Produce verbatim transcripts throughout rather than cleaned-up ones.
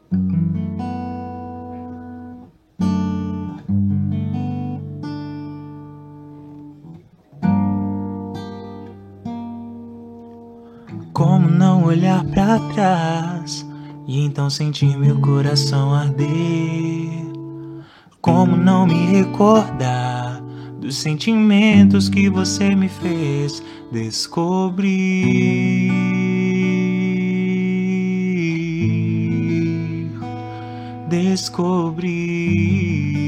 Como não olhar pra trás e então sentir meu coração arder? Como não me recordar dos sentimentos que você me fez descobrir? Descobrir.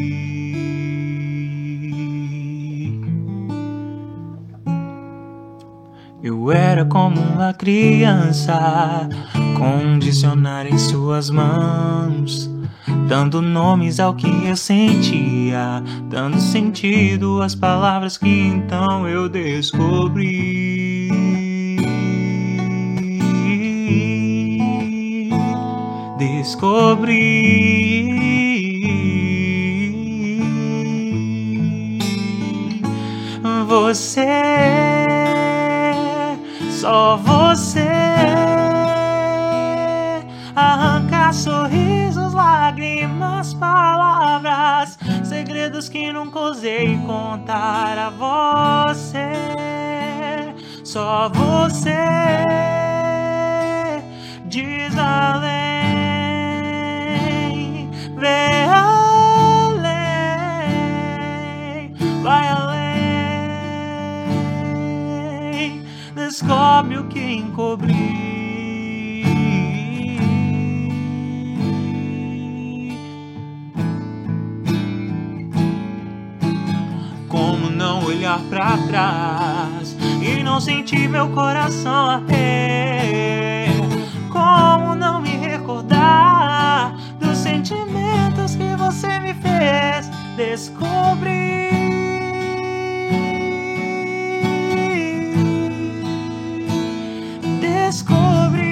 Eu era como uma criança, com um dicionário em suas mãos, dando nomes ao que eu sentia, dando sentido às palavras que então eu descobri. Descobri. Você, só você, arranca sorrisos, lágrimas, palavras, segredos que nunca ousei contar a você. Só você diz além, vê além, vai além, descobre o que encobri. Como não olhar pra trás e não sentir meu coração arder? Como não me recordar dos sentimentos que você me fez descobrir? Descobrir.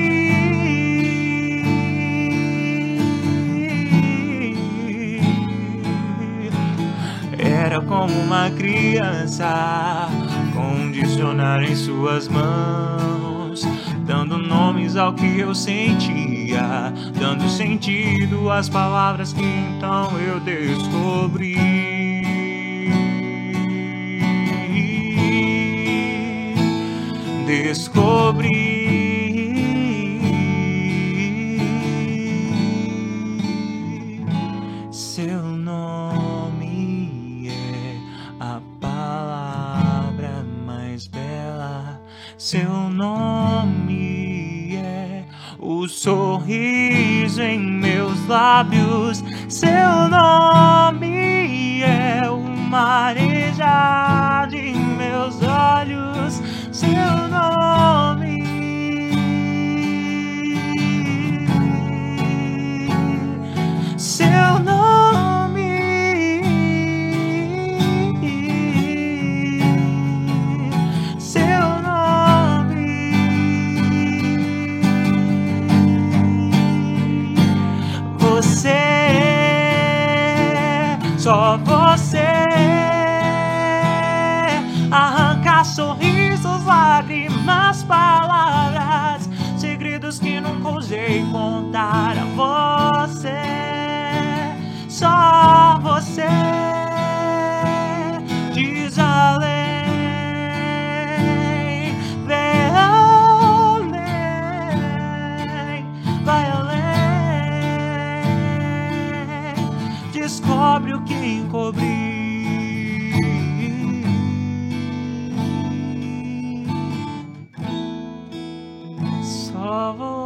Era como uma criança, com um dicionário em suas mãos, dando nomes ao que eu sentia, dando sentido às palavras que então eu descobri. Descobri. Seu nome é a palavra mais bela. Seu nome é o sorriso em meus lábios. Seu nome é o marejar de meus olhos. Seu nome, seu nome, seu nome. Você, só você, arranca sorrisos, lágrimas, palavras, segredos que nunca ousei contar a você. Só você diz além, vê além, vai além, descobre o que encobri. Só você.